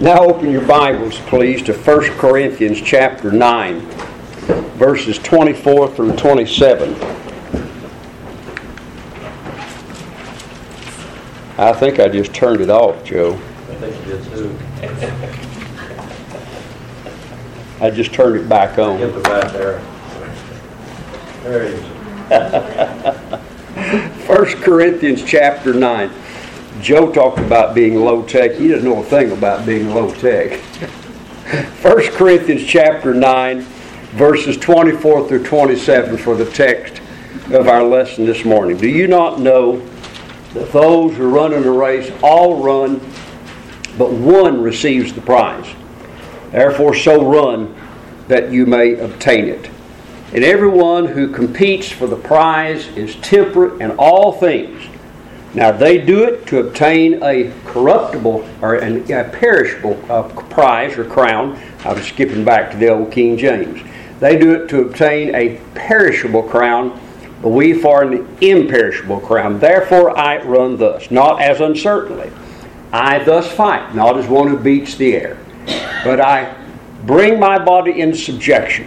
Now open your Bibles, please, to 1 Corinthians chapter 9, verses 24 through 27. I think I just turned it off, Joe. I think you did too. I just turned it back on. Get the back there. There it is. 1 Corinthians chapter 9. Joe talked about being low-tech. He doesn't know a thing about being low-tech. 1 Corinthians chapter 9, verses 24 through 27 for the text of our lesson this morning. Do you not know that those who run in a race all run, but one receives the prize? Therefore so run that you may obtain it. And everyone who competes for the prize is temperate in all things. Now they do it to obtain a corruptible or a perishable prize or crown. I was skipping back to the old King James. They do it to obtain a perishable crown, but we for an imperishable crown. Therefore I run thus, not as uncertainly. I thus fight, not as one who beats the air, but I bring my body into subjection,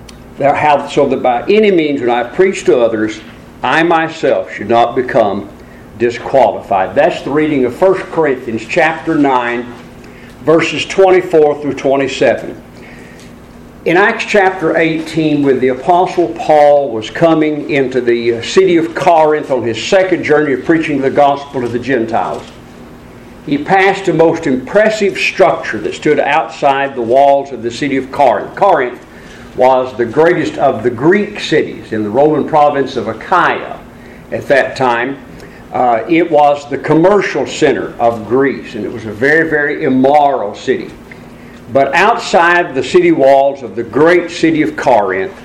so that by any means when I preach to others, I myself should not become disqualified. That's the reading of 1 Corinthians chapter 9, verses 24 through 27. In Acts chapter 18, when the Apostle Paul was coming into the city of Corinth on his second journey of preaching the gospel to the Gentiles, he passed a most impressive structure that stood outside the walls of the city of Corinth. Corinth was the greatest of the Greek cities in the Roman province of Achaia at that time. It was the commercial center of Greece, and it was a very, very immoral city. But outside the city walls of the great city of Corinth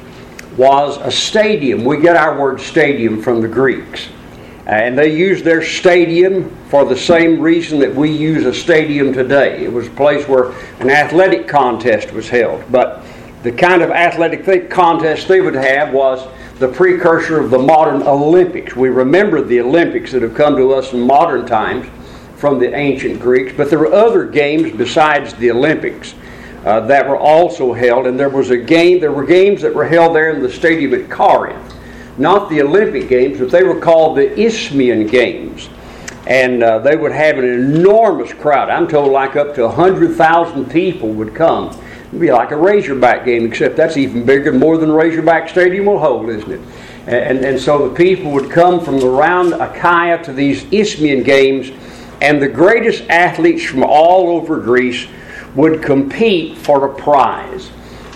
was a stadium. We get our word stadium from the Greeks. And they used their stadium for the same reason that we use a stadium today. It was a place where an athletic contest was held. But the kind of athletic contest they would have was the precursor of the modern Olympics. We remember the Olympics that have come to us in modern times from the ancient Greeks, but there were other games besides the Olympics that were also held, and there were games that were held there in the stadium at Corinth. Not the Olympic Games, but they were called the Isthmian Games. And they would have an enormous crowd. I'm told like up to 100,000 people would come. It'd be like a Razorback game, except that's even bigger, more than Razorback Stadium will hold, isn't it? And so the people would come from around Achaia to these Isthmian Games, and the greatest athletes from all over Greece would compete for a prize.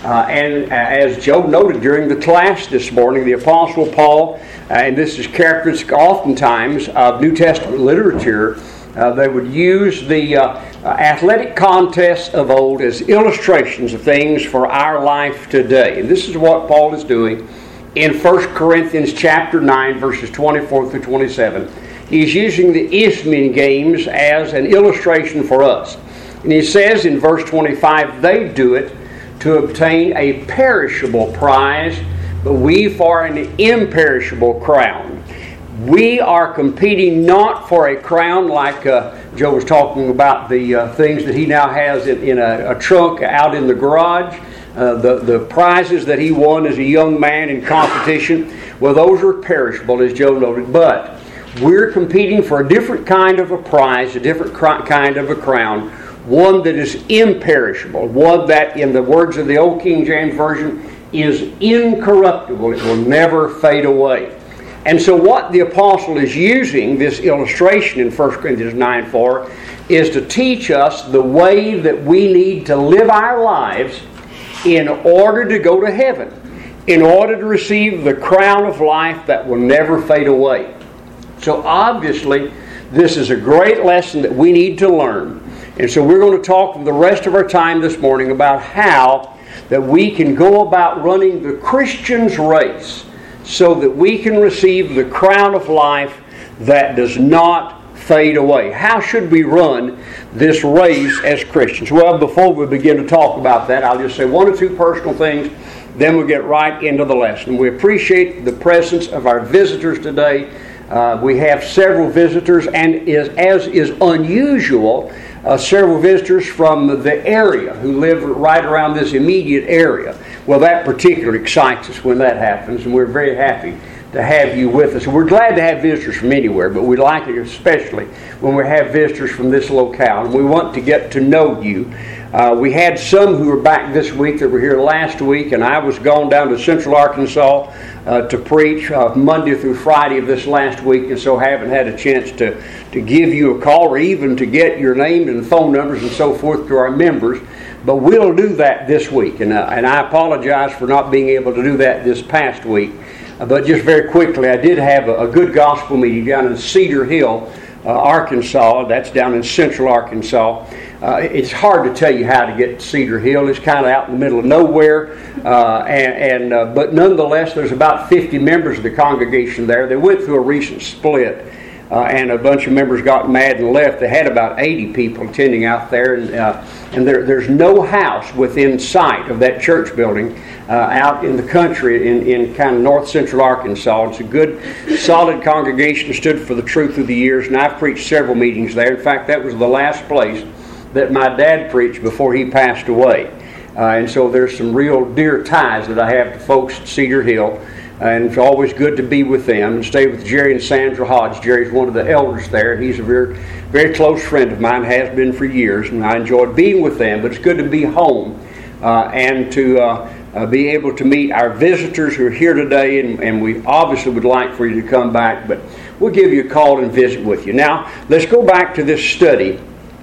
And as Joe noted during the class this morning, the Apostle Paul, and this is characteristic oftentimes of New Testament literature, they would use the athletic contests of old as illustrations of things for our life today. And this is what Paul is doing in 1 Corinthians chapter 9, verses 24 through 27. He's using the Isthmian Games as an illustration for us. And he says in verse 25, they do it to obtain a perishable prize, but we for an imperishable crown. We are competing not for a crown like Joe was talking about the things that he now has in a trunk out in the garage. The prizes that he won as a young man in competition, well, those are perishable, as Joe noted. But we're competing for a different kind of a prize, a different kind of a crown, one that is imperishable, one that, in the words of the old King James Version, is incorruptible. It will never fade away. And so what the apostle is using, this illustration in 1 Corinthians 9 for, is to teach us the way that we need to live our lives in order to go to heaven, in order to receive the crown of life that will never fade away. So obviously, this is a great lesson that we need to learn. And so we're going to talk the rest of our time this morning about how that we can go about running the Christian's race so that we can receive the crown of life that does not fade away. How should we run this race as Christians? Well, before we begin to talk about that, I'll just say one or two personal things, then we'll get right into the lesson. We appreciate the presence of our visitors today. We have several visitors, and as is unusual, several visitors from the area who live right around this immediate area. Well, that particularly excites us when that happens, and we're very happy to have you with us. We're glad to have visitors from anywhere, but we like it especially when we have visitors from this locale, and we want to get to know you. We had some who were back this week that were here last week, and I was gone down to Central Arkansas to preach Monday through Friday of this last week, and so haven't had a chance to give you a call or even to get your names and phone numbers and so forth to our members. But we'll do that this week, and I apologize for not being able to do that this past week. But just very quickly, I did have a good gospel meeting down in Cedar Hill, Arkansas. That's down in Central Arkansas. It's hard to tell you how to get to Cedar Hill. It's kind of out in the middle of nowhere. But nonetheless, there's about 50 members of the congregation there. They went through a recent split. And a bunch of members got mad and left. They had about 80 people attending out there, and there's no house within sight of that church building out in the country in kind of north central Arkansas. It's a good, solid congregation, stood for the truth through the years, and I've preached several meetings there. In fact, that was the last place that my dad preached before he passed away. And so there's some real dear ties that I have to folks at Cedar Hill. And it's always good to be with them and stay with Jerry and Sandra Hodge. Jerry's one of the elders there, and he's a very, very close friend of mine, has been for years, and I enjoyed being with them. But it's good to be home and to be able to meet our visitors who are here today, and we obviously would like for you to come back, but we'll give you a call and visit with you. Now, let's go back to this study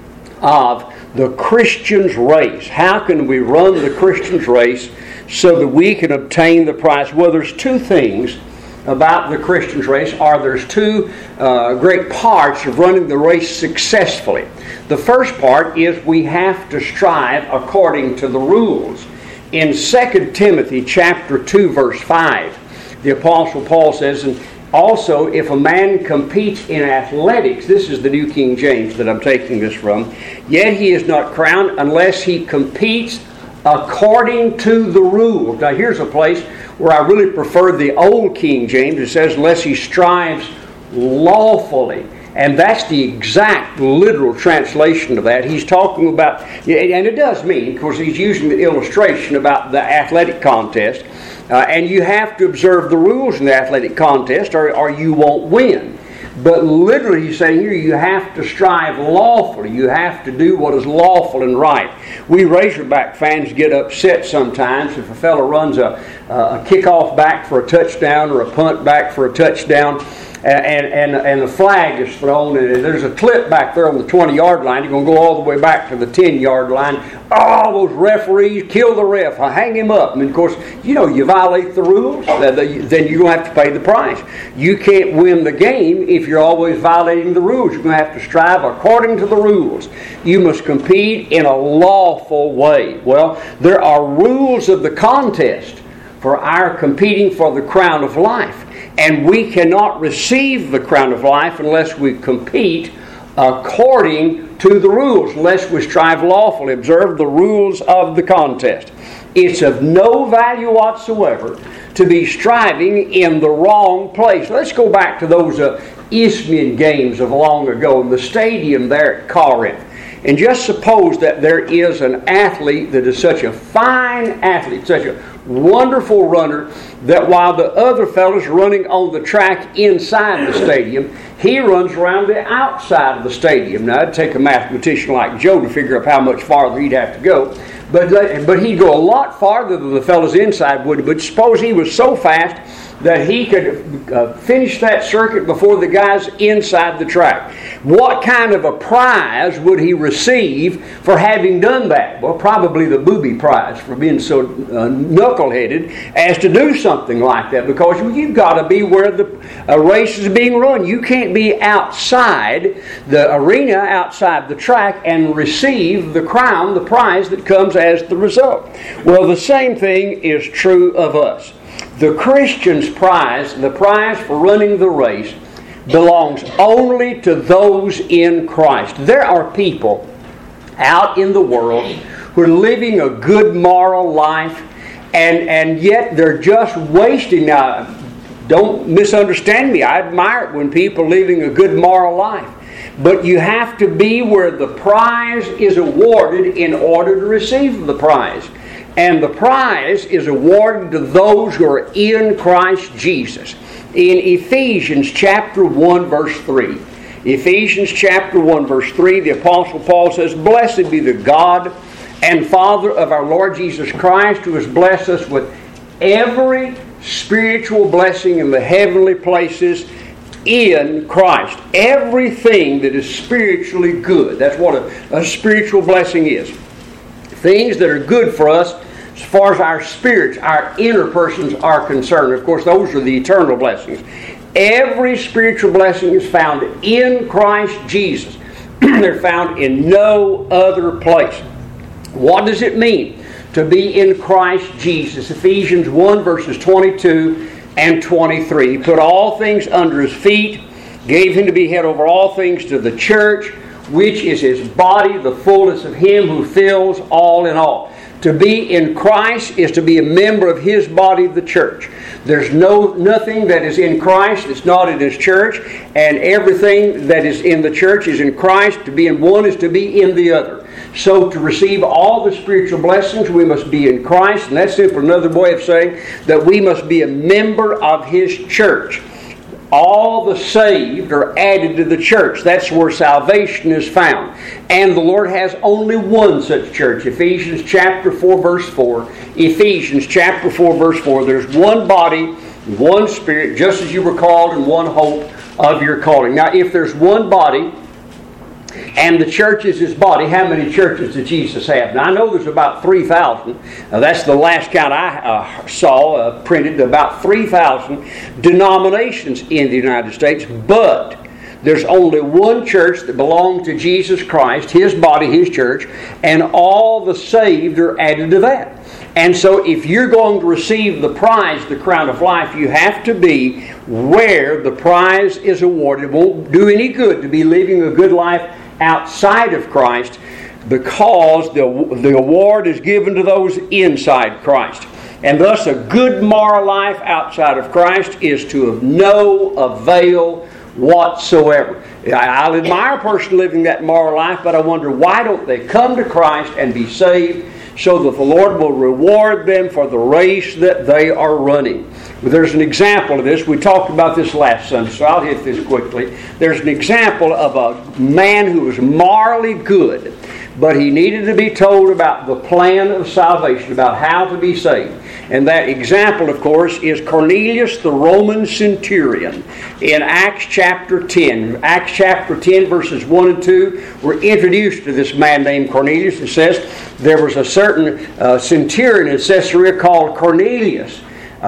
of the Christian's race. How can we run the Christian's race so that we can obtain the prize? Well, there's two things about the Christian's race, or there's two great parts of running the race successfully. The first part is we have to strive according to the rules. In 2 Timothy chapter 2, verse 5, the Apostle Paul says, and also, if a man competes in athletics, this is the New King James that I'm taking this from, yet he is not crowned unless he competes according to the rules. Now here's a place where I really prefer the old King James. It says, unless he strives lawfully. And that's the exact literal translation of that. He's talking about, and it does mean, of course, he's using the illustration about the athletic contest. And you have to observe the rules in the athletic contest or you won't win. But literally he's saying here you have to strive lawfully. You have to do what is lawful and right. We Razorback fans get upset sometimes if a fellow runs a kickoff back for a touchdown or a punt back for a touchdown. And the flag is thrown, and there's a clip back there on the 20-yard line. You're going to go all the way back to the 10-yard line. Oh, those referees, kill the ref, hang him up. And of course, you violate the rules, then you're going to have to pay the price. You can't win the game if you're always violating the rules. You're going to have to strive according to the rules. You must compete in a lawful way. Well, there are rules of the contest for our competing for the crown of life. And we cannot receive the crown of life unless we compete according to the rules, unless we strive lawfully, observe the rules of the contest. It's of no value whatsoever to be striving in the wrong place. Let's go back to those Isthmian games of long ago in the stadium there at Corinth. And just suppose that there is an athlete that is such a fine athlete, such a wonderful runner, that while the other fellows are running on the track inside the stadium, he runs around the outside of the stadium. Now, it'd take a mathematician like Joe to figure out how much farther he'd have to go. But he'd go a lot farther than the fellows inside would. But suppose he was so fast that he could finish that circuit before the guys inside the track. What kind of a prize would he receive for having done that? Well, probably the booby prize for being so knuckleheaded as to do something like that, because you've got to be where the race is being run. You can't be outside the arena, outside the track, and receive the crown, the prize that comes as the result. Well, the same thing is true of us. The Christian's prize, the prize for running the race, belongs only to those in Christ. There are people out in the world who are living a good moral life, and yet they're just wasting. Now, don't misunderstand me. I admire it when people are living a good moral life. But you have to be where the prize is awarded in order to receive the prize. And the prize is awarded to those who are in Christ Jesus. In Ephesians chapter 1 verse 3. Ephesians chapter 1 verse 3, the Apostle Paul says, "Blessed be the God and Father of our Lord Jesus Christ, who has blessed us with every spiritual blessing in the heavenly places in Christ." Everything that is spiritually good. That's what a spiritual blessing is. Things that are good for us as far as our spirits, our inner persons are concerned. Of course, those are the eternal blessings. Every spiritual blessing is found in Christ Jesus. They're found in no other place. What does it mean to be in Christ Jesus? Ephesians 1 verses 22 and 23. He put all things under His feet, gave Him to be head over all things to the church, which is His body, the fullness of Him who fills all in all. To be in Christ is to be a member of His body, the church. There's nothing that is in Christ that's not in His church, and everything that is in the church is in Christ. To be in one is to be in the other. So to receive all the spiritual blessings, we must be in Christ, and that's simply another way of saying that we must be a member of His church. All the saved are added to the church. That's where salvation is found. And the Lord has only one such church. Ephesians chapter 4 verse 4. Ephesians chapter 4 verse 4. There's one body, one Spirit, just as you were called, and one hope of your calling. Now, if there's one body, and the church is His body, how many churches did Jesus have? Now, I know there's about 3,000. That's the last count I saw printed, about 3,000 denominations in the United States. But there's only one church that belongs to Jesus Christ, His body, His church, and all the saved are added to that. And so if you're going to receive the prize, the crown of life, you have to be where the prize is awarded. It won't do any good to be living a good life outside of Christ, because the award is given to those inside Christ. And thus a good moral life outside of Christ is to of no avail whatsoever. I'll admire a person living that moral life, but I wonder, why don't they come to Christ and be saved, so that the Lord will reward them for the race that they are running? There's an example of this. We talked about this last Sunday, so I'll hit this quickly. There's an example of a man who was morally good, but he needed to be told about the plan of salvation, about how to be saved. And that example, of course, is Cornelius the Roman centurion in Acts chapter 10. Acts chapter 10 verses 1 and 2, we're introduced to this man named Cornelius. It says there was a certain centurion in Caesarea called Cornelius,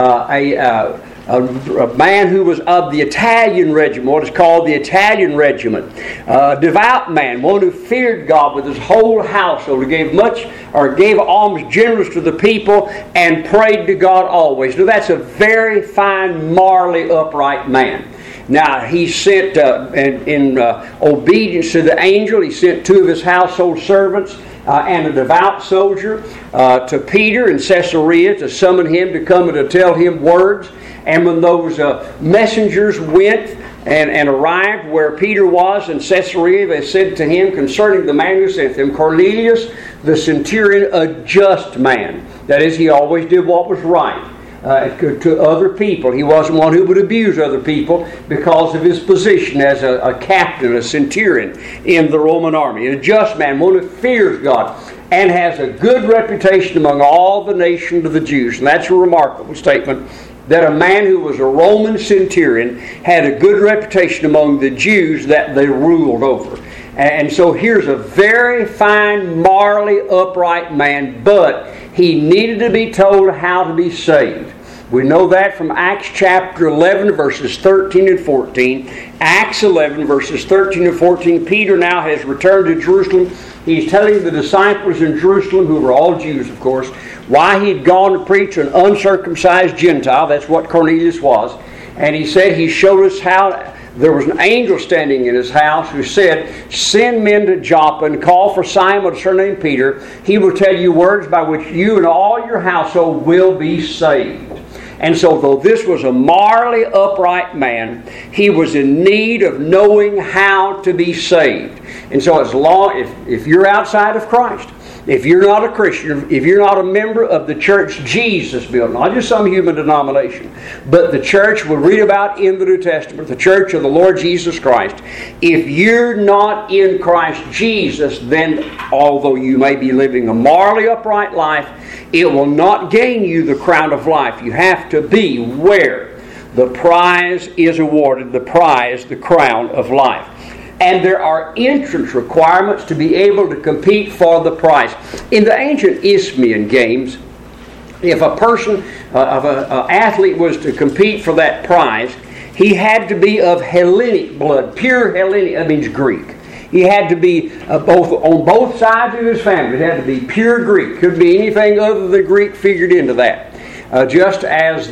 a man who was of the Italian regiment, what is called the Italian regiment, a devout man, one who feared God with his whole household, who gave alms generous to the people, and prayed to God always. Now that's a very fine, morally upright man. Now he sent, in obedience to the angel, he sent 2 of his household servants and a devout soldier to Peter in Caesarea to summon him to come and to tell him words. And when those messengers went and arrived where Peter was in Caesarea, they said to him concerning the man who sent them, Cornelius the centurion, a just man. That is, he always did what was right to other people. He wasn't one who would abuse other people because of his position as a captain, a centurion in the Roman army. A just man, one who fears God and has a good reputation among all the nation of the Jews. And that's a remarkable statement, that a man who was a Roman centurion had a good reputation among the Jews that they ruled over. And so here's a very fine, morally upright man, but he needed to be told how to be saved. We know that from Acts chapter 11, verses 13 and 14. Acts 11, verses 13 and 14. Peter now has returned to Jerusalem. He's telling the disciples in Jerusalem, who were all Jews, of course, why he'd gone to preach to an uncircumcised Gentile. That's what Cornelius was. And he said he showed us how there was an angel standing in his house who said, "Send men to Joppa and call for Simon, surnamed Peter. He will tell you words by which you and all your household will be saved." And so though this was a morally upright man, he was in need of knowing how to be saved. And so as long, if you're outside of Christ, if you're not a Christian, if you're not a member of the church Jesus built, not just some human denomination, but the church we read about in the New Testament, the church of the Lord Jesus Christ, if you're not in Christ Jesus, then although you may be living a morally upright life, it will not gain you the crown of life. You have to be where the prize is awarded, the prize, the crown of life. And there are entrance requirements to be able to compete for the prize. In the ancient Isthmian games, if a person, of an athlete was to compete for that prize, he had to be of Hellenic blood, pure Hellenic, that means Greek. He had to be on both sides of his family. It had to be pure Greek. Could be anything other than Greek figured into that. Just as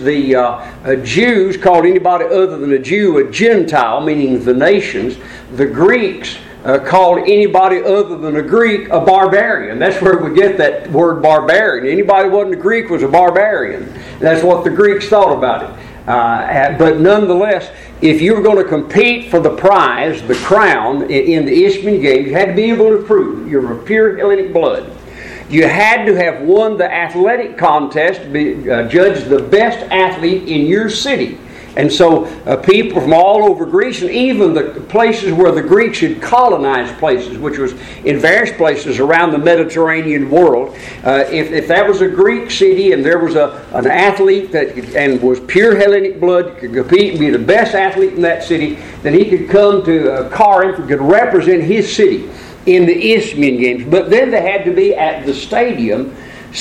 the Jews called anybody other than a Jew a Gentile, meaning the nations, the Greeks called anybody other than a Greek a barbarian. That's where we get that word barbarian. Anybody who wasn't a Greek was a barbarian. That's what the Greeks thought about it. But nonetheless, if you were going to compete for the prize, the crown, in the Isthmian Games, you had to be able to prove you're of pure Hellenic blood. You had to have won the athletic contest to be judged the best athlete in your city. And so people from all over Greece, and even the places where the Greeks had colonized places, which was in various places around the Mediterranean world, if that was a Greek city and there was an athlete that and was pure Hellenic blood, could compete and be the best athlete in that city, then he could come to Corinth and could represent his city in the Isthmian Games. But then they had to be at the stadium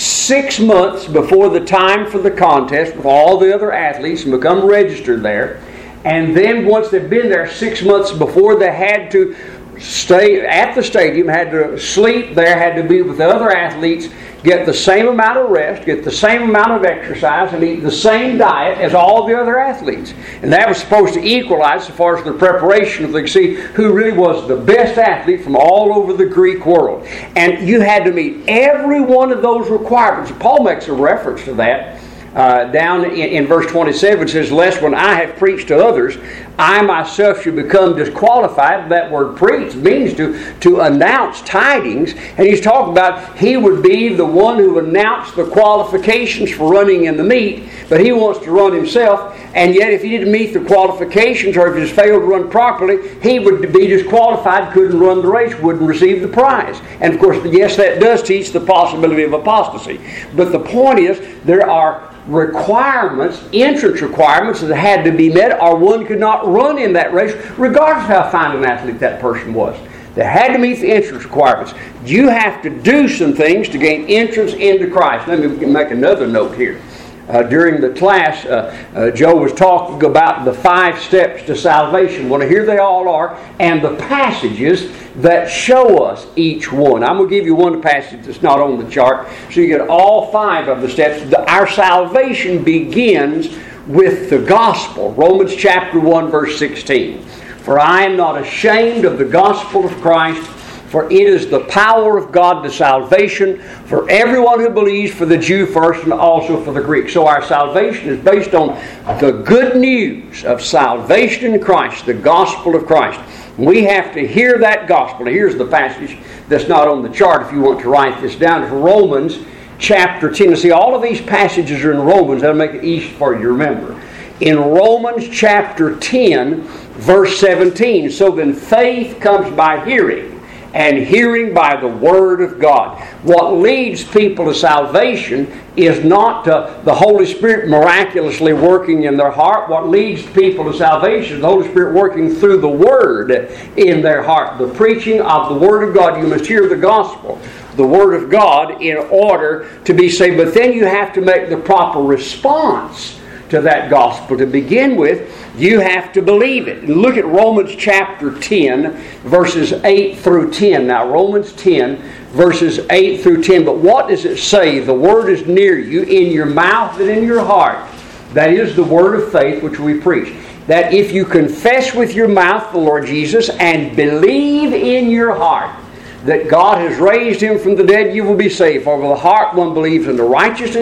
6 months before the time for the contest with all the other athletes and become registered there. And then once they'd been there 6 months before, they had to stay at the stadium, had to sleep there, had to be with the other athletes, get the same amount of rest, get the same amount of exercise, and eat the same diet as all the other athletes. And that was supposed to equalize as far as the preparation, if they could see who really was the best athlete from all over the Greek world. And you had to meet every one of those requirements. Paul makes a reference to that. Down in verse 27, it says, "Lest when I have preached to others, I myself should become disqualified." That word preach means to announce tidings. And he's talking about he would be the one who announced the qualifications for running in the meet, but he wants to run himself. And yet if he didn't meet the qualifications, or if he just failed to run properly, he would be disqualified, couldn't run the race, wouldn't receive the prize. And of course, yes, that does teach the possibility of apostasy. But the point is, there are requirements, entrance requirements that had to be met, or one could not run in that race, regardless of how fine an athlete that person was. They had to meet the entrance requirements. You have to do some things to gain entrance into Christ. Let me make another note here. During the class, Joe was talking about the 5 steps to salvation. Well, here they all are, and the passages that show us each one. I'm going to give you one passage that's not on the chart, so you get all 5 of the steps. Our salvation begins with the gospel. Romans chapter 1, verse 16. "For I am not ashamed of the gospel of Christ, for it is the power of God to salvation for everyone who believes, for the Jew first and also for the Greek." So our salvation is based on the good news of salvation in Christ, the gospel of Christ. We have to hear that gospel. Now here's the passage that's not on the chart if you want to write this down. It's Romans chapter 10. Now see, all of these passages are in Romans. That'll make it easy for you to remember. In Romans chapter 10, verse 17. "So then faith comes by hearing, and hearing by the Word of God." What leads people to salvation is not the Holy Spirit miraculously working in their heart. What leads people to salvation is the Holy Spirit working through the Word in their heart. The preaching of the Word of God. You must hear the gospel, the Word of God, in order to be saved. But then you have to make the proper response to that gospel. To begin with, you have to believe it. Look at Romans chapter 10, verses 8 through 10. Now, Romans 10, verses 8 through 10. "But what does it say? The word is near you, in your mouth and in your heart. That is the word of faith which we preach. That if you confess with your mouth the Lord Jesus and believe in your heart that God has raised Him from the dead, you will be saved. For with the heart one believes unto righteousness,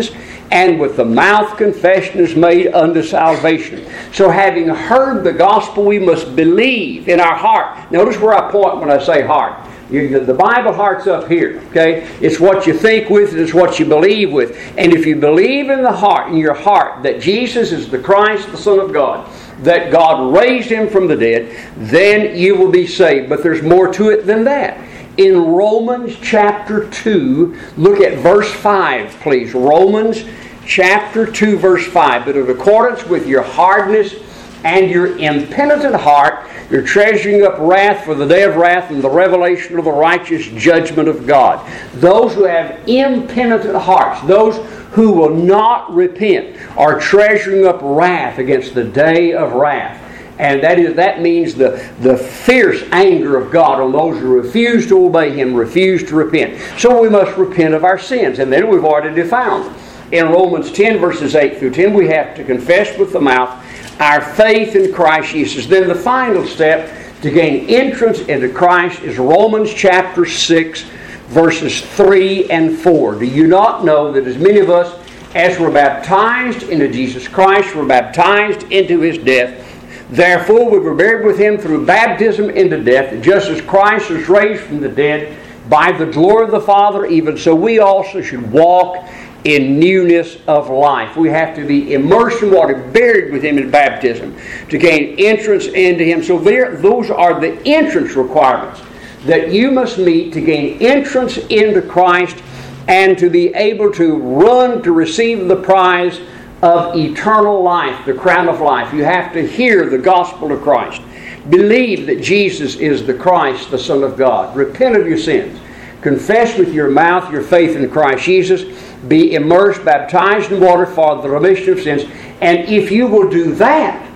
and with the mouth confession is made unto salvation. So having heard the gospel, we must believe in our heart. Notice where I point when I say heart. The Bible heart's up here, okay? It's what you think with, and it's what you believe with. And if you believe in the heart, in your heart, that Jesus is the Christ, the Son of God, that God raised Him from the dead, then you will be saved. But there's more to it than that. In Romans chapter 2, look at verse 5, please. Romans chapter 2, verse 5. But in accordance with your hardness and your impenitent heart, you're treasuring up wrath for the day of wrath and the revelation of the righteous judgment of God. Those who have impenitent hearts, those who will not repent, are treasuring up wrath against the day of wrath. And that means the fierce anger of God on those who refuse to obey Him, refuse to repent. So we must repent of our sins. And then we've already defined. In Romans 10, verses 8 through 10, we have to confess with the mouth our faith in Christ Jesus. Then the final step to gain entrance into Christ is Romans chapter 6, verses 3 and 4. Do you not know that as many of us as were baptized into Jesus Christ were baptized into His death? Therefore we were buried with Him through baptism into death, just as Christ was raised from the dead by the glory of the Father, even so we also should walk in newness of life. We have to be immersed in water, buried with Him in baptism, to gain entrance into Him. So those are the entrance requirements that you must meet to gain entrance into Christ and to be able to run to receive the prize of eternal life, the crown of life. You have to hear the gospel of Christ. Believe that Jesus is the Christ, the Son of God. Repent of your sins. Confess with your mouth your faith in Christ Jesus. Be immersed, baptized in water for the remission of sins. And if you will do that,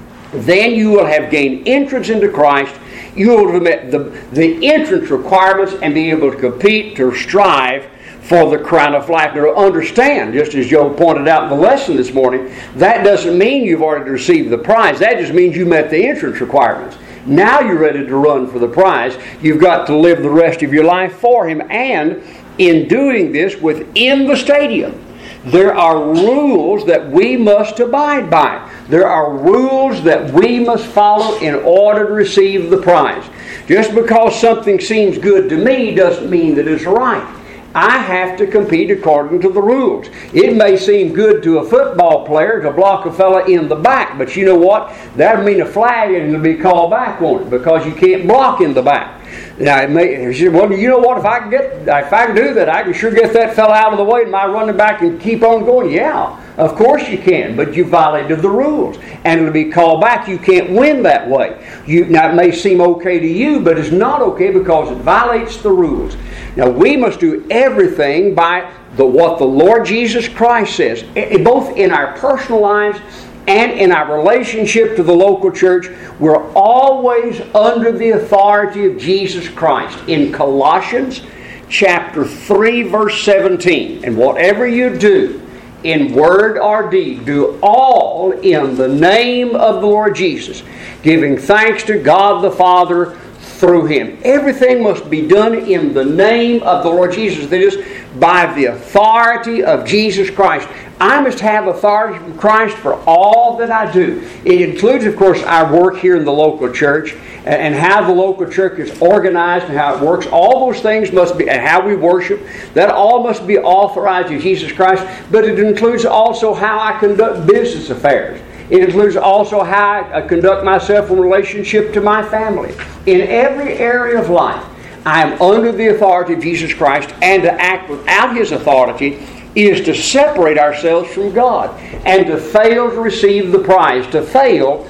then you will have gained entrance into Christ. You will have met the entrance requirements and be able to compete, to strive for the crown of life. Now understand, just as Joe pointed out in the lesson this morning, that doesn't mean you've already received the prize. That just means you met the entrance requirements. Now you're ready to run for the prize. You've got to live the rest of your life for Him. And in doing this within the stadium, there are rules that we must abide by. There are rules that we must follow in order to receive the prize. Just because something seems good to me doesn't mean that it's right. I have to compete according to the rules. It may seem good to a football player to block a fella in the back, but you know what? That'll mean a flag and it'll be called back on it because you can't block in the back. Now, well, you know what? If I can do that, I can sure get that fella out of the way and my running back and keep on going. Yeah, of course you can, but you violated the rules, and it'll be called back. You can't win that way. Now, it may seem okay to you, but it's not okay because it violates the rules. Now, we must do everything by what the Lord Jesus Christ says, both in our personal lives and in our relationship to the local church. We're always under the authority of Jesus Christ. In Colossians chapter 3, verse 17, and whatever you do, in word or deed, do all in the name of the Lord Jesus, giving thanks to God the Father through Him. Everything must be done in the name of the Lord Jesus. That is, by the authority of Jesus Christ. I must have authority from Christ for all that I do. It includes, of course, our work here in the local church and how the local church is organized and how it works. All those things must be, and how we worship, that all must be authorized in Jesus Christ. But it includes also how I conduct business affairs. It includes also how I conduct myself in relationship to my family. In every area of life, I am under the authority of Jesus Christ, and to act without His authority is to separate ourselves from God and to fail to receive the prize, to fail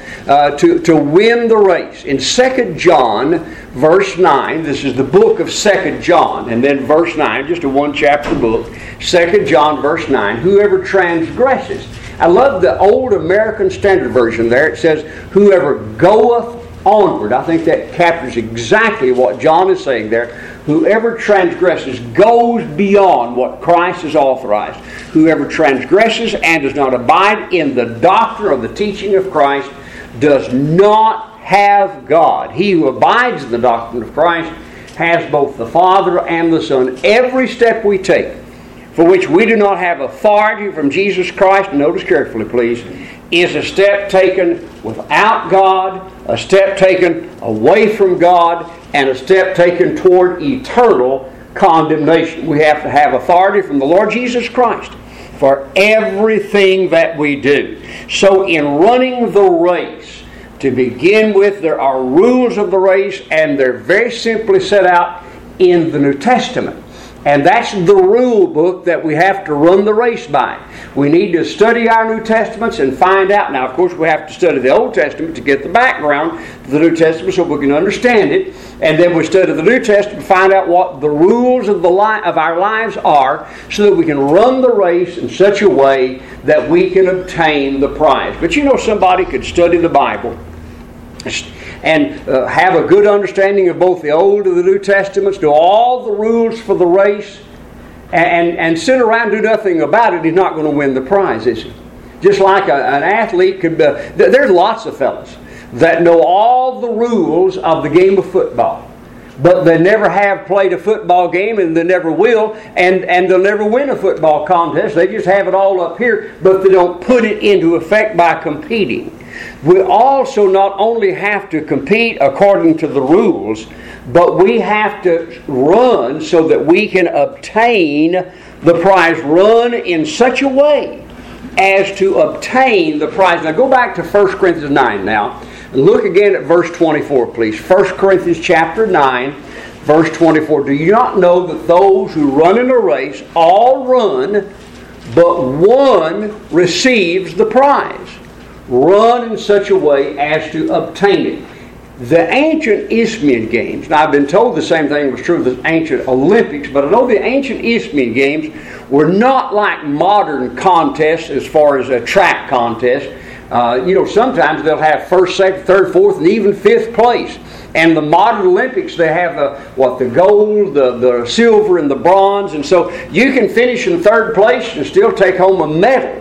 to win the race. In 2 John verse 9, this is the book of 2 John, and then verse 9, just a one-chapter book, 2 John verse 9, whoever transgresses. I love the old American Standard Version there. It says, whoever goeth onward. I think that captures exactly what John is saying there. Whoever transgresses goes beyond what Christ has authorized. Whoever transgresses and does not abide in the doctrine or the teaching of Christ does not have God. He who abides in the doctrine of Christ has both the Father and the Son. Every step we take, for which we do not have authority from Jesus Christ, notice carefully please, is a step taken without God, a step taken away from God, and a step taken toward eternal condemnation. We have to have authority from the Lord Jesus Christ for everything that we do. So in running the race, to begin with, there are rules of the race, and they're very simply set out in the New Testament. And that's the rule book that we have to run the race by. We need to study our New Testaments and find out. Now, of course, we have to study the Old Testament to get the background of the New Testament so we can understand it. And then we study the New Testament to find out what the rules of our lives are so that we can run the race in such a way that we can obtain the prize. But you know, somebody could study the Bible and have a good understanding of both the Old and the New Testaments, do all the rules for the race, and sit around and do nothing about it, he's not going to win the prize, is he? Just like an athlete could... there's lots of fellas that know all the rules of the game of football, but they never have played a football game, and they never will, and they'll never win a football contest. They just have it all up here, but they don't put it into effect by competing. We also not only have to compete according to the rules, but we have to run so that we can obtain the prize. Run in such a way as to obtain the prize. Now go back to 1 Corinthians 9 now. And look again at verse 24, please. 1 Corinthians chapter 9, verse 24. Do you not know that those who run in a race all run, but one receives the prize? Run in such a way as to obtain it. The ancient Isthmian Games, now I've been told the same thing was true of the ancient Olympics, but I know the ancient Isthmian Games were not like modern contests as far as a track contest. Sometimes they'll have first, second, third, fourth, and even fifth place. And the modern Olympics, they have the gold, the silver, and the bronze. And so you can finish in third place and still take home a medal.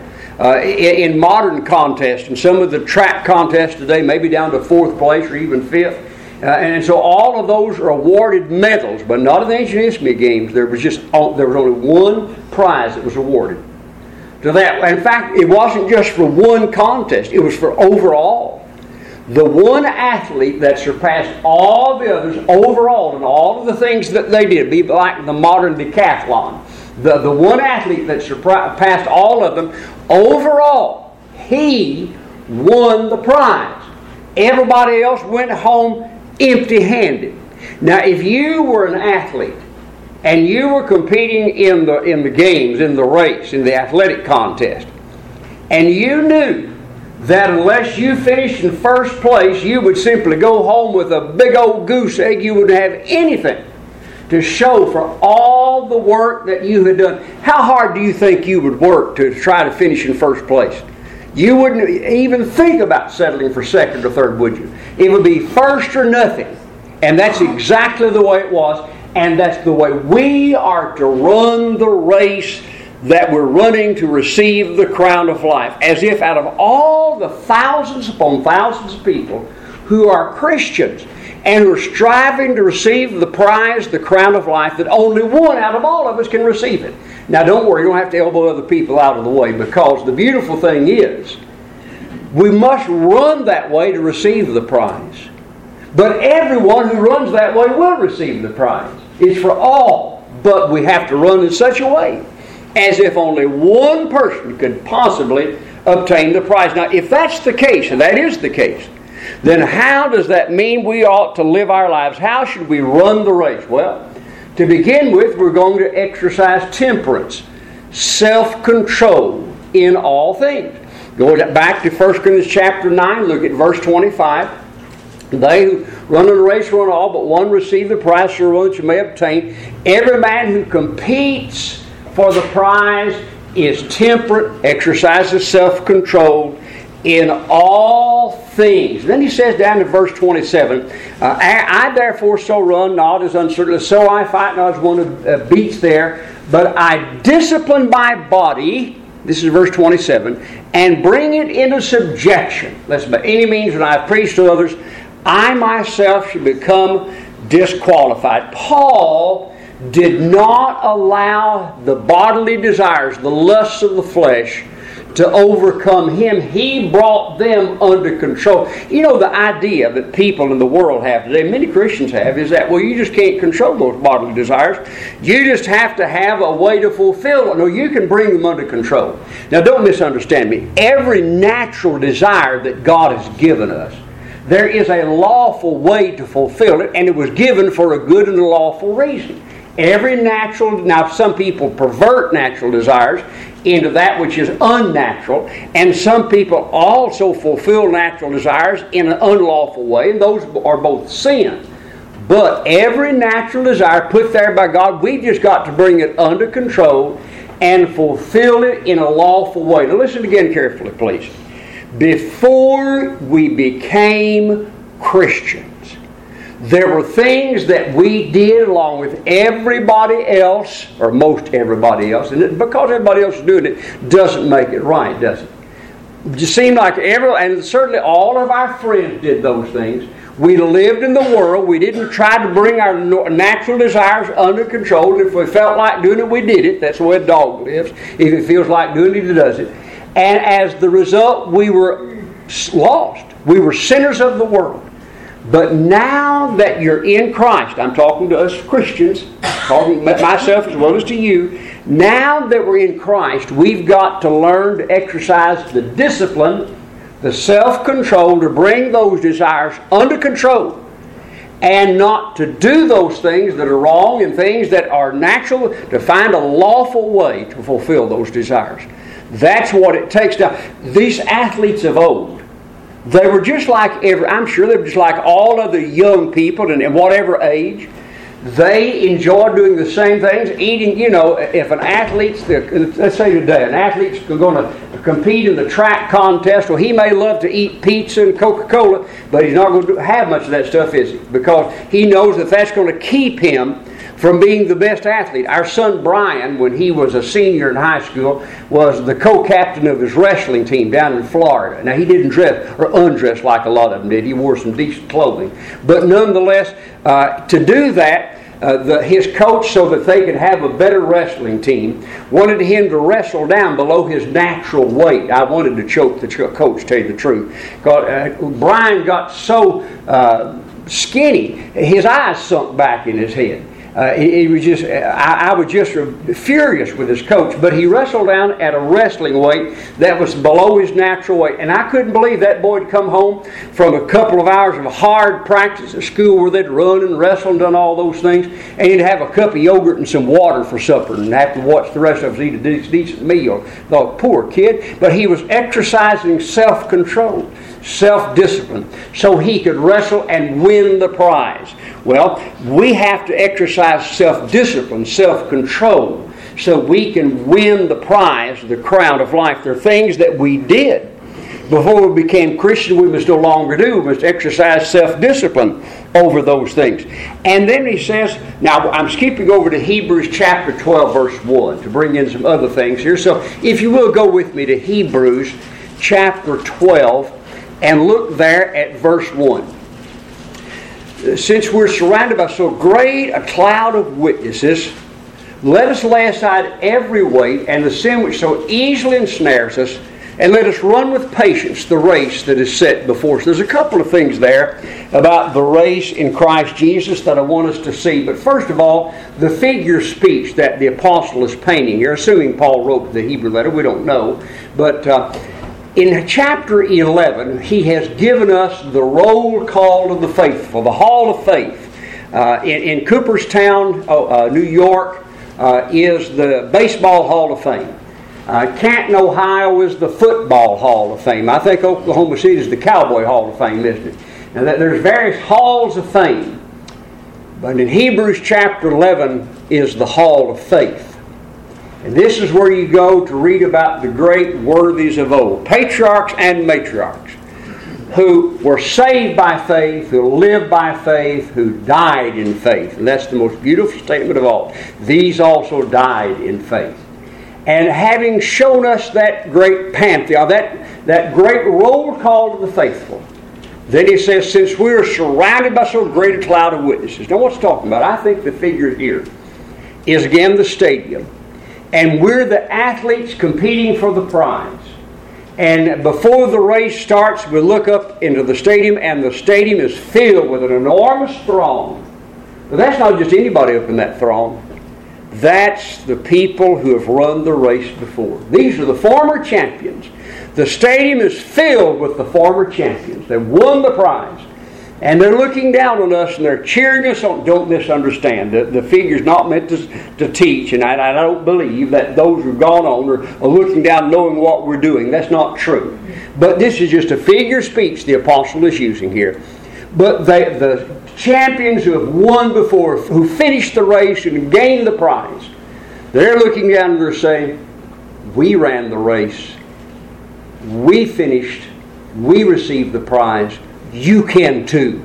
In modern contests, and some of the track contests today, maybe down to fourth place or even fifth. And so all of those are awarded medals, but not in the ancient Isthmian Games. There was only one prize that was awarded to that. In fact, it wasn't just for one contest, it was for overall. The one athlete that surpassed all the others overall in all of the things that they did, be like the modern decathlon. The one athlete that surpassed all of them overall, he won the prize. Everybody else went home empty-handed. Now, if you were an athlete and you were competing in the games, in the race, in the athletic contest, and you knew that unless you finished in first place, you would simply go home with a big old goose egg, you wouldn't have anything to show for all the work that you had done. How hard do you think you would work to try to finish in first place? You wouldn't even think about settling for second or third, would you? It would be first or nothing. And that's exactly the way it was. And that's the way we are to run the race that we're running to receive the crown of life. As if out of all the thousands upon thousands of people who are Christians, and we're striving to receive the prize, the crown of life, that only one out of all of us can receive it. Now don't worry, you don't have to elbow other people out of the way, because the beautiful thing is, we must run that way to receive the prize. But everyone who runs that way will receive the prize. It's for all, but we have to run in such a way as if only one person could possibly obtain the prize. Now if that's the case, and that is the case, then how does that mean we ought to live our lives? How should we run the race? Well, to begin with, we're going to exercise temperance, self-control in all things. Go back to 1 Corinthians chapter 9, look at verse 25. They who run in a race run all, but one receive the prize for one that you may obtain. Every man who competes for the prize is temperate, exercises self-control in all things. Then he says down in verse 27, I therefore so run, not as uncertain, so I fight, not as one who beats there, but I discipline my body, this is verse 27, and bring it into subjection. Lest by any means when I preach to others, I myself should become disqualified. Paul did not allow the bodily desires, the lusts of the flesh, to overcome him. He brought them under control. You know, the idea that people in the world have today, many Christians have, is that, well, you just can't control those bodily desires. You just have to have a way to fulfill them. No, you can bring them under control. Now, don't misunderstand me. Every natural desire that God has given us, there is a lawful way to fulfill it, and it was given for a good and a lawful reason. Every natural, now some people pervert natural desires into that which is unnatural, and some people also fulfill natural desires in an unlawful way, and those are both sin. But every natural desire put there by God, we've just got to bring it under control and fulfill it in a lawful way. Now listen again carefully, please. Before we became Christians, there were things that we did along with everybody else, or most everybody else, and because everybody else is doing it doesn't make it right, does it? It just seemed like and certainly all of our friends did those things. We lived in the world. We didn't try to bring our natural desires under control. If we felt like doing it, we did it. That's the way a dog lives. If it feels like doing it, it does it. And as the result, we were lost. We were sinners of the world. But now that you're in Christ, I'm talking to us Christians, talking to myself as well as to you, now that we're in Christ, we've got to learn to exercise the discipline, the self-control to bring those desires under control and not to do those things that are wrong and things that are natural, to find a lawful way to fulfill those desires. That's what it takes. Now, these athletes of old, they were just like I'm sure they were just like all other young people and whatever age. They enjoy doing the same things, eating, if an athlete's, let's say today, an athlete's going to compete in the track contest, well, he may love to eat pizza and Coca-Cola, but he's not going to have much of that stuff, is he? Because he knows that that's going to keep him from being the best athlete. Our son Brian, when he was a senior in high school, was the co-captain of his wrestling team down in Florida. Now, he didn't dress or undress like a lot of them did. He wore some decent clothing. But nonetheless, to do that, his coach, so that they could have a better wrestling team, wanted him to wrestle down below his natural weight. I wanted to choke the coach, tell you the truth. Brian got so skinny, his eyes sunk back in his head. He was just, I was just furious with his coach, but he wrestled down at a wrestling weight that was below his natural weight. And I couldn't believe that boy had come home from a couple of hours of hard practice at school where they'd run and wrestle and done all those things, and he'd have a cup of yogurt and some water for supper and have to watch the rest of us eat a decent meal. Thought, poor kid. But he was exercising self-control, self-discipline, so he could wrestle and win the prize. Well, we have to exercise self-discipline, self-control, so we can win the prize, the crown of life. There are things that we did before we became Christian we must no longer do. We must exercise self-discipline over those things. And then he says, now I'm skipping over to Hebrews chapter 12, verse 1 to bring in some other things here. So if you will go with me to Hebrews chapter 12 and look there at verse 1. Since we're surrounded by so great a cloud of witnesses, let us lay aside every weight and the sin which so easily ensnares us, and let us run with patience the race that is set before us. There's a couple of things there about the race in Christ Jesus that I want us to see. But first of all, the figure speech that the apostle is painting here, assuming Paul wrote the Hebrew letter, we don't know. But in chapter 11, he has given us the roll call of the faithful, the Hall of Faith. In Cooperstown, New York, is the Baseball Hall of Fame. Canton, Ohio is the Football Hall of Fame. I think Oklahoma City is the Cowboy Hall of Fame, isn't it? Now, there's various halls of fame. But in Hebrews chapter 11 is the Hall of Faith. And this is where you go to read about the great worthies of old, patriarchs and matriarchs, who were saved by faith, who lived by faith, who died in faith. And that's the most beautiful statement of all. These also died in faith. And having shown us that great pantheon, that great roll call of the faithful, then he says, since we are surrounded by so great a cloud of witnesses. Now what's he talking about? I think the figure here is again the stadium. And we're the athletes competing for the prize. And before the race starts, we look up into the stadium, and the stadium is filled with an enormous throng. But that's not just anybody up in that throng. That's the people who have run the race before. These are the former champions. The stadium is filled with the former champions. They've won the prize. And they're looking down on us and they're cheering us on. Don't misunderstand. The figure's not meant to teach. And I don't believe that those who've gone on are looking down knowing what we're doing. That's not true. But this is just a figure of speech the apostle is using here. But the champions who have won before, who finished the race and gained the prize, they're looking down and they're saying, we ran the race. We finished. We received the prize. You can too.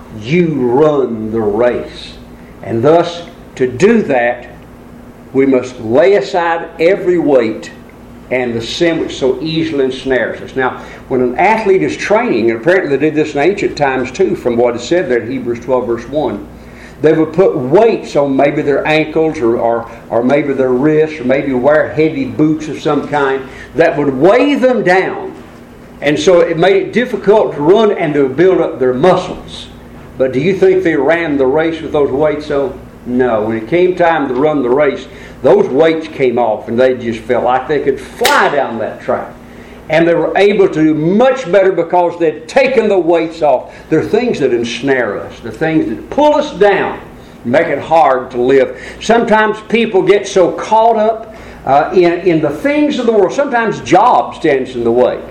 You run the race. And thus, to do that, we must lay aside every weight and the sin which so easily ensnares us. Now, when an athlete is training, and apparently they did this in ancient times too, from what is said there in Hebrews 12 verse 1, they would put weights on maybe their ankles or maybe their wrists, or maybe wear heavy boots of some kind that would weigh them down. And so it made it difficult to run and to build up their muscles. But do you think they ran the race with those weights on? No. When it came time to run the race, those weights came off and they just felt like they could fly down that track. And they were able to do much better because they'd taken the weights off. They're things that ensnare us. They're things that pull us down, make it hard to live. Sometimes people get so caught up in the things of the world. Sometimes job stands in the way.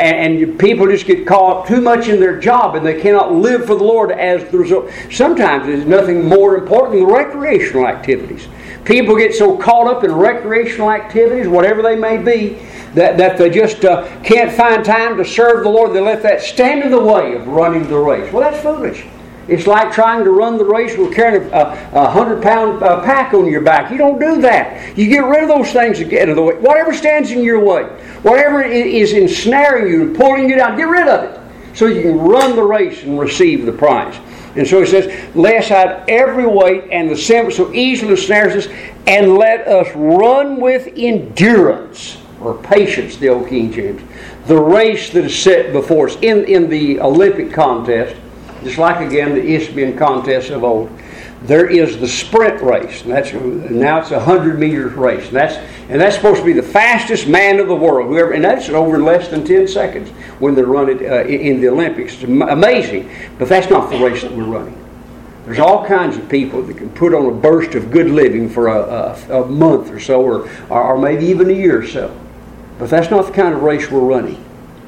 And people just get caught up too much in their job and they cannot live for the Lord as the result. Sometimes there's nothing more important than recreational activities. People get so caught up in recreational activities, whatever they may be, that they just can't find time to serve the Lord. They let that stand in the way of running the race. Well, that's foolish. It's like trying to run the race with carrying a 100-pound pack on your back. You don't do that. You get rid of those things that get in the way. Whatever stands in your way, whatever is ensnaring you and pulling you down, get rid of it so you can run the race and receive the prize. And so he says, lay aside every weight and the sin which so easily ensnares us, and let us run with endurance, or patience, the old King James, the race that is set before us. In the Olympic contest, just like again the Isthmian contest of old, there is the sprint race. And now it's a 100-meter race. And that's supposed to be the fastest man of the world. And that's over in less than 10 seconds when they run it in the Olympics. It's amazing. But that's not the race that we're running. There's all kinds of people that can put on a burst of good living for a month or so, or maybe even a year or so. But that's not the kind of race we're running.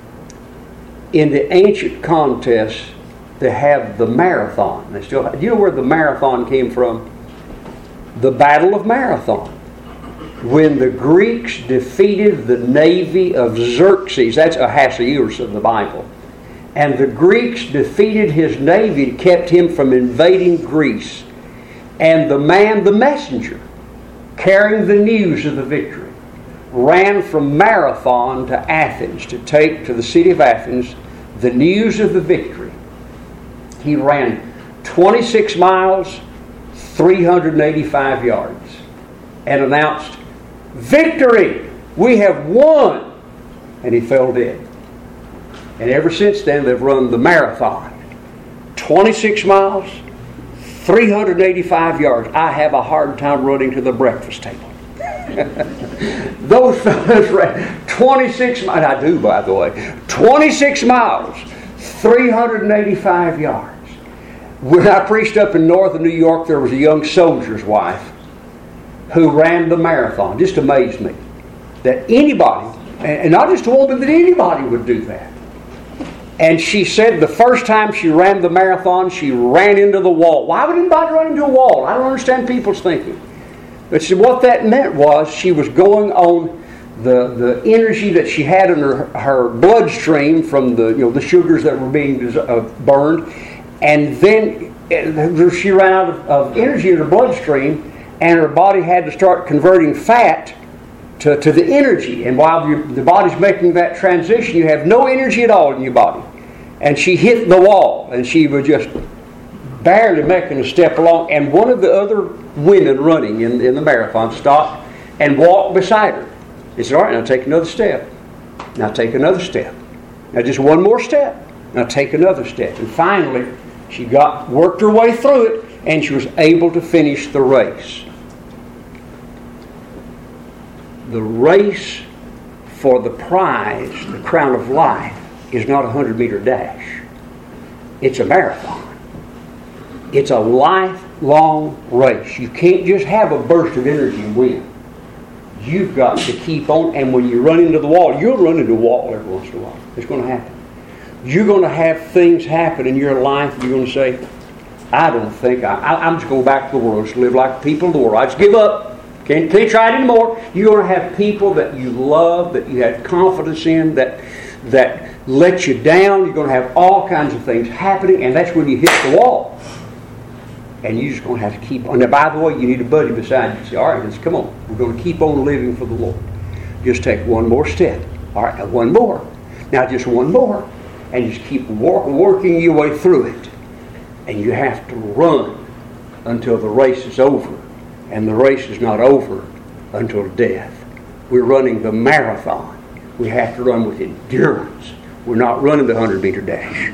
In the ancient contests, they have the marathon. Do you know where the marathon came from? The Battle of Marathon. When the Greeks defeated the navy of Xerxes, that's Ahasuerus of the Bible, and the Greeks defeated his navy and kept him from invading Greece. And the messenger, carrying the news of the victory, ran from Marathon to Athens to take to the city of Athens the news of the victory. He ran 26 miles, 385 yards, and announced, "Victory! We have won!" And he fell dead. And ever since then, they've run the marathon. 26 miles, 385 yards. I have a hard time running to the breakfast table. Those fellas ran 26 miles. I do, by the way. 26 miles, 385 yards. When I preached up in northern New York, there was a young soldier's wife who ran the marathon. Just amazed me that anybody, and not just a woman, that anybody would do that. And she said the first time she ran the marathon, she ran into the wall. Why would anybody run into a wall? I don't understand people's thinking. But see, what that meant was she was going on the energy that she had in her bloodstream from the sugars that were being burned, and then she ran out of energy in her bloodstream, and her body had to start converting fat to the energy. And while the body's making that transition, you have no energy at all in your body. And she hit the wall, and she was just barely making a step along. And one of the other women running in the marathon, stopped and walked beside her. He said, all right, now take another step. Now take another step. Now just one more step. Now take another step. And finally, she worked her way through it, and she was able to finish the race. The race for the prize, the crown of life, is not a 100-meter dash. It's a marathon. It's a lifelong race. You can't just have a burst of energy and win. You've got to keep on, and when you run into the wall, you'll run into a wall every once in a while. It's going to happen. You're going to have things happen in your life, and you're going to say, I don't think, I'm just going back to the world, just live like the people of the world. I just give up. Can't try it anymore. You're going to have people that you love, that you had confidence in, that let you down. You're going to have all kinds of things happening, and that's when you hit the wall. And you're just going to have to keep on. Now, by the way, you need a buddy beside you. Say, all right, let's come on. We're going to keep on living for the Lord. Just take one more step. All right, now one more. Now just one more. And just keep working your way through it. And you have to run until the race is over. And the race is not over until death. We're running the marathon. We have to run with endurance. We're not running the 100-meter dash.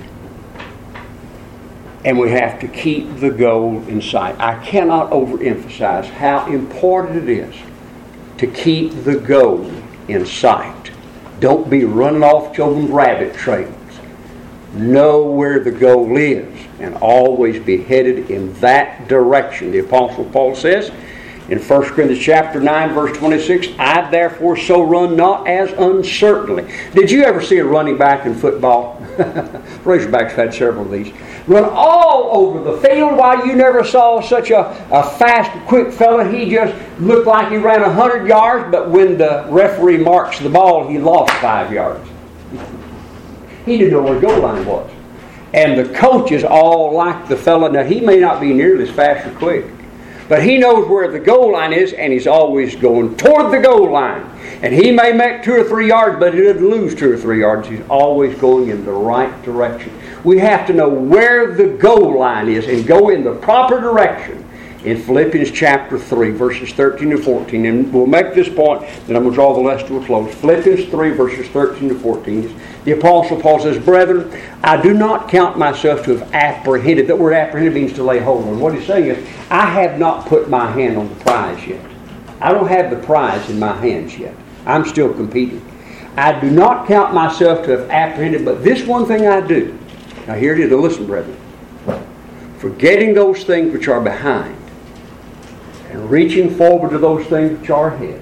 And we have to keep the goal in sight. I cannot overemphasize how important it is to keep the goal in sight. Don't be running off children's rabbit trails. Know where the goal is and always be headed in that direction. The Apostle Paul says in 1 Corinthians chapter 9, verse 26, I therefore so run not as uncertainly. Did you ever see a running back in football? Razorbacks had several of these. Run all over the field while you never saw such a fast, quick fella. He just looked like he ran 100 yards, but when the referee marks the ball, he lost 5 yards. He didn't know where the goal line was. And the coaches all like the fella. Now, he may not be nearly as fast or quick, but he knows where the goal line is, and he's always going toward the goal line. And he may make 2 or 3 yards, but he doesn't lose 2 or 3 yards. He's always going in the right direction. We have to know where the goal line is and go in the proper direction. In Philippians chapter 3, verses 13 to 14. And we'll make this point, then I'm going to draw the lesson to a close. Philippians 3, verses 13 to 14. The Apostle Paul says, Brethren, I do not count myself to have apprehended. That word apprehended means to lay hold on. What he's saying is, I have not put my hand on the prize yet. I don't have the prize in my hands yet. I'm still competing. I do not count myself to have apprehended, but this one thing I do. Now here it is. Now listen, brethren. Forgetting those things which are behind, and reaching forward to those things which are ahead,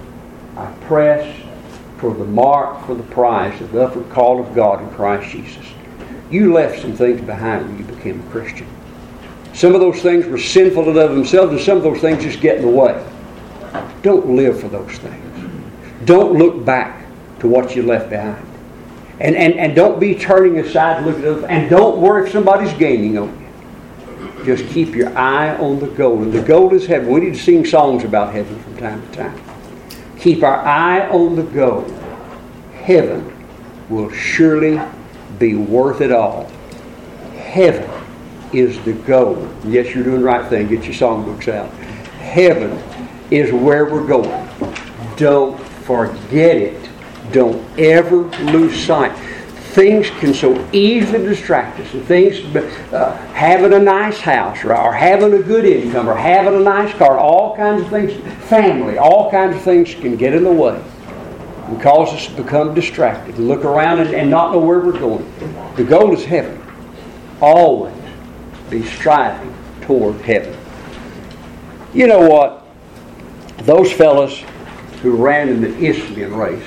I press for the mark for the prize of the upward call of God in Christ Jesus. You left some things behind when you became a Christian. Some of those things were sinful in of themselves, and some of those things just get in the way. Don't live for those things. Don't look back to what you left behind. And don't be turning aside to look at others. And don't worry if somebody's gaining on you. Just keep your eye on the goal. And the goal is heaven. We need to sing songs about heaven from time to time. Keep our eye on the goal. Heaven will surely be worth it all. Heaven is the goal. Yes, you're doing the right thing. Get your songbooks out. Heaven is where we're going. Don't forget it. Don't ever lose sight. Things can so easily distract us. Things, having a nice house, or having a good income, or having a nice car, all kinds of things, family, all kinds of things can get in the way and cause us to become distracted and look around and not know where we're going. The goal is heaven. Always be striving toward heaven. You know what? Those fellas who ran in the Isthmian race,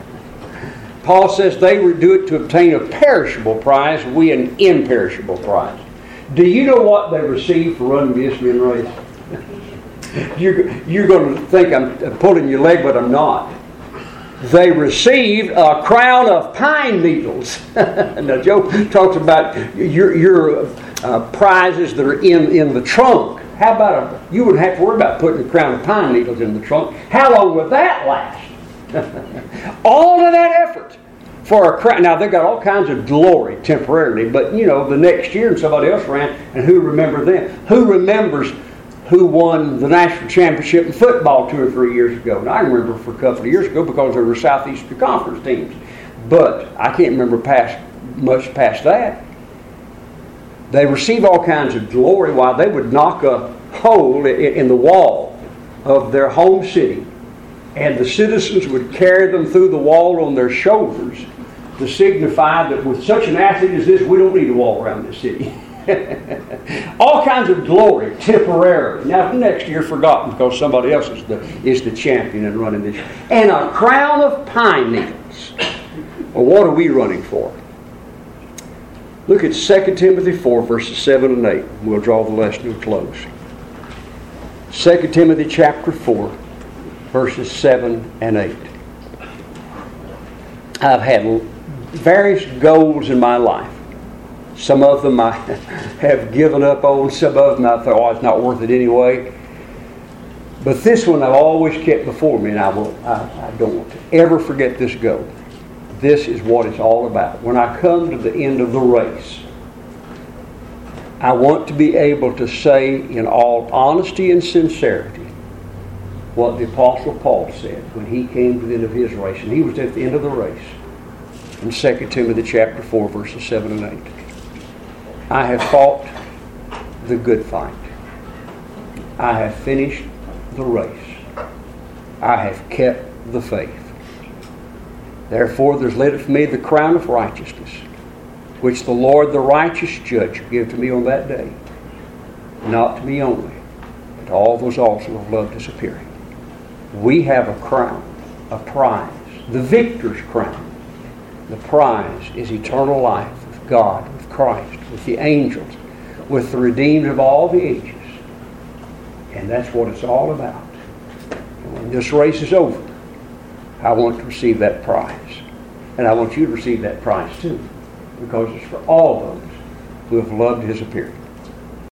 Paul says they would do it to obtain a perishable prize, we an imperishable prize. Do you know what they received for running the Isthmian race? You're going to think I'm pulling your leg, but I'm not. They received a crown of pine needles. Now, Joe talks about your prizes that are in the trunk. How about you wouldn't have to worry about putting a crown of pine needles in the trunk. How long would that last? All of that effort for a crown. Now, they got all kinds of glory temporarily, but the next year somebody else ran, and who remember them? Who remembers who won the national championship in football 2 or 3 years ago. And I remember for a couple of years ago because they were Southeastern Conference teams. But I can't remember much past that. They receive all kinds of glory while they would knock a hole in the wall of their home city. And the citizens would carry them through the wall on their shoulders to signify that with such an athlete as this, we don't need a wall around this city. All kinds of glory, temporarily. Now, next year forgotten because somebody else is the champion and running this. And a crown of pine needles. Well, what are we running for? Look at 2 Timothy 4, verses 7 and 8. We'll draw the lesson to a close. 2 Timothy chapter 4, verses 7 and 8. I've had various goals in my life. Some of them I have given up on. Some of them I thought, oh, it's not worth it anyway. But this one I've always kept before me, and I don't want to ever forget this goal. This is what it's all about. When I come to the end of the race, I want to be able to say in all honesty and sincerity what the Apostle Paul said when he came to the end of his race. And he was at the end of the race in 2 Timothy chapter 4, verses 7 and 8. I have fought the good fight. I have finished the race. I have kept the faith. Therefore there's laid for me the crown of righteousness, which the Lord, the righteous judge, will give to me on that day. Not to me only, but to all those also who have loved his appearing. We have a crown, a prize, the victor's crown. The prize is eternal life with God, with Christ, with the angels, with the redeemed of all the ages. And that's what it's all about. And when this race is over, I want to receive that prize. And I want you to receive that prize too, because it's for all those who have loved his appearing.